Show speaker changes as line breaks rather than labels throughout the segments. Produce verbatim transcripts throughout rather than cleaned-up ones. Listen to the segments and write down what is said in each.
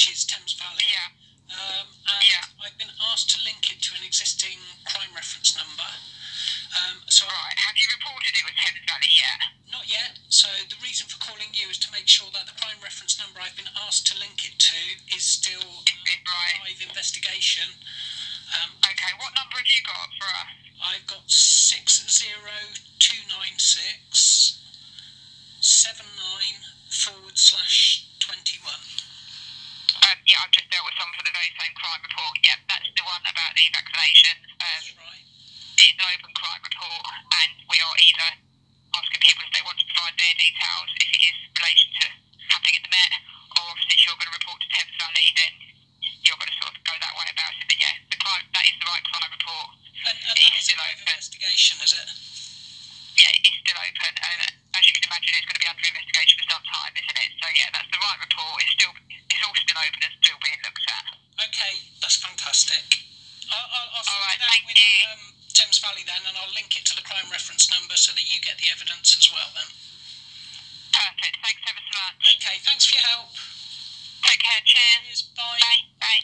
is Thames Valley.
Yeah.
Um, and
Yeah.
I've been asked to link it to an existing crime reference number. Um, so
Right. Have you reported it with Thames Valley yet?
Not yet. So the reason for calling you is to make sure that the crime reference number I've been asked to link it to is still
Is it right?
live investigation. Um,
Okay. What number have you got for us?
I've got six zero two nine six seven nine forward slash twenty one.
Um, yeah, I've just dealt with someone for the very same crime report. Yeah, that's the one about the vaccinations. Um,
That's right.
It's an open crime report, and we are either asking people if they want to provide their details if it is in relation to happening in the Met, or obviously if you're going to report to Thames Valley, then you're going to sort of go that way about it. But yeah, the crime, that is the right crime report.
And, and
It
that
is
is a
still
live
open.
investigation, is it?
Yeah, it is still open, and as you can imagine, it's going to be under investigation for some time, isn't it? So yeah, that's the right report. It's still, it's all still open and still being looked at.
Okay, that's fantastic. I'll, I'll, I'll
All right,
sort it out
thank
with
you.
um, Thames Valley then, and I'll link it to the crime reference number so that you get the evidence as well then.
Perfect. Thanks ever so much.
Okay, thanks for your help.
Take care. Cheers.
Cheers, bye.
Bye. Bye.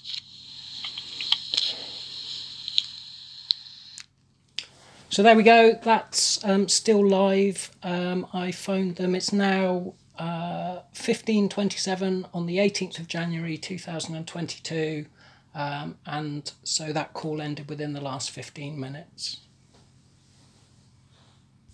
So there we go. That's um, still live. Um, I phoned them. It's now uh, fifteen twenty-seven on the eighteenth of January two thousand twenty-two. Um, and so that call ended within the last fifteen minutes.